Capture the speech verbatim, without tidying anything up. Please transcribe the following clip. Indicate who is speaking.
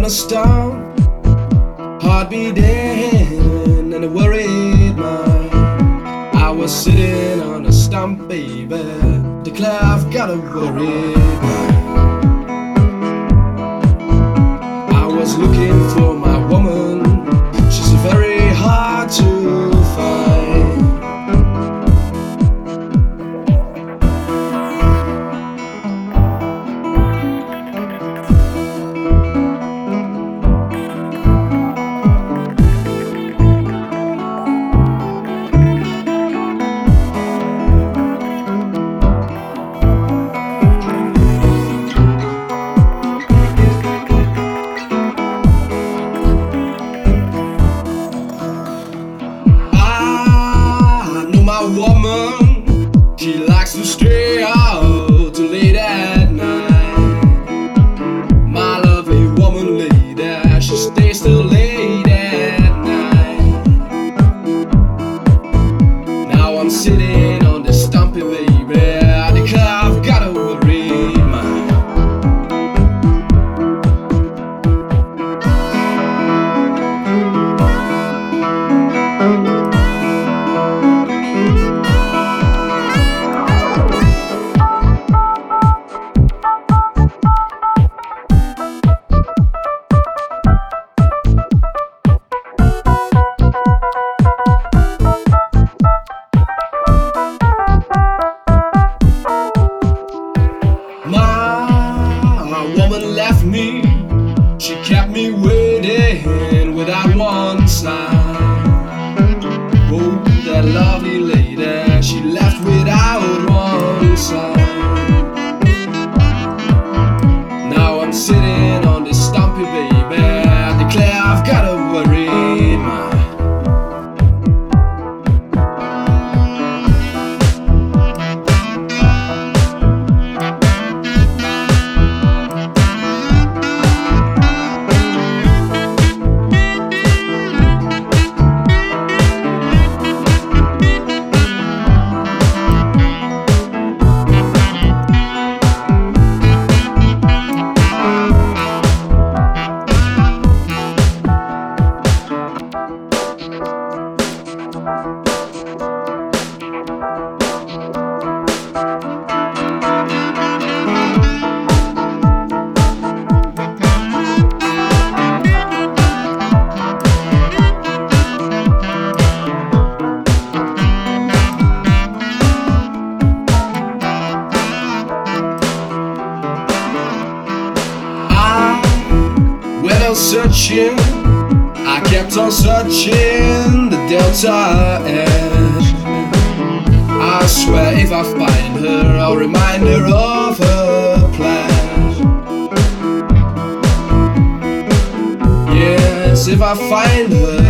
Speaker 1: a stump, heart beating and a worried mind. I was sitting on a stump, baby, declare I've got a worried mind. I was looking for my woman, she's very hard to find. Woman, she likes to stay out too late at night. My lovely woman lady, she stays till late at night. Now I'm sitting on this stumpy, baby, I declare I've got a worried mind. Woman left me, she kept me waiting without one sign. Oh, that lovely lady, she left without one sign. Now I'm sitting on this stumpy, baby, I declare I've got a worried mind. Searching, I kept on searching the delta edge. I swear if I find her, I'll remind her of her pledge. Yes, if I find her,